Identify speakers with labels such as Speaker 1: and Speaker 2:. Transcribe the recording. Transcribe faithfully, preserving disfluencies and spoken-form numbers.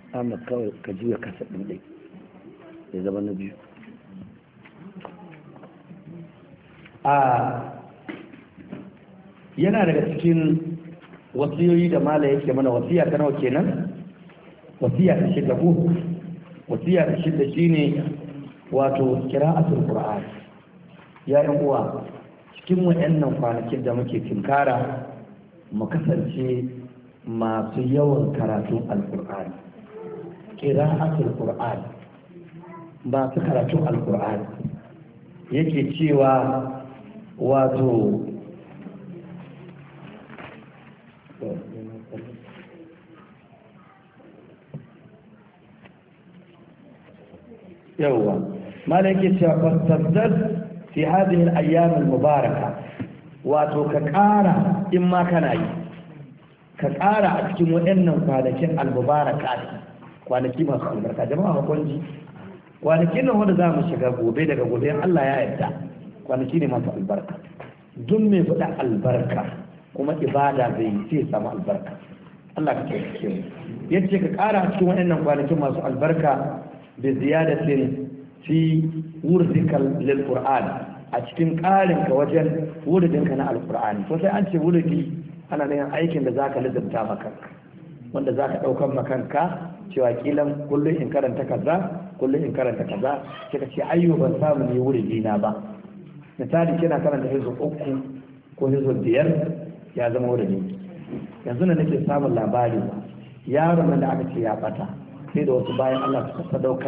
Speaker 1: Ahmad kawai ka juya kasa ɗin ɗai ya zama na biyu.
Speaker 2: a yana daga cikin wasiyoyi da mala yake mana wasiya ta nawa kenan wasiya ta shida ko wasiya ta shida shine wato qira'atul qur'an ya yan uwa cikin wayannan kwanakin da muke tinkara mu kasance masu yawan karatun alqur'ani qira'atul qur'an masu karatun alqur'ani yake cewa wato yawwa mala yake cewa fastazdad fi hadhihi al-ayyam al-mubaraka wato ka ƙara in ma kana yi ka ƙara a cikin waɗannan kwanakin al-mubaraka kwanaki masu albarka jama'a hakuri kwanakin nan wanda za mu shiga gobe daga gobe Allah ya yarda kwanaki ne masu albarka duk mai faɗa albarka kuma ibada zai sai samu albarka Allah ka taimake mu yace ka ƙara a cikin waɗannan kwanakin masu albarka da ziyadatin fi wurdikal lil qur'an a cikin ƙarin ka wajen wurdinka na alqur'ani to sai an ce wurdi ana nan aikin da zaka lizabta maka wanda zaka daukan makanka cewa kilan kullun in karanta kaza kullun in karanta kaza kika ce ayyo ban samu ne wurdi na ba misali kina karanta hizo uku ko hizo biyar ya zama wurdi yanzu ne nake samun labari yaron da aka ce ya bata sai da wasu bayan Allah suka sadaukar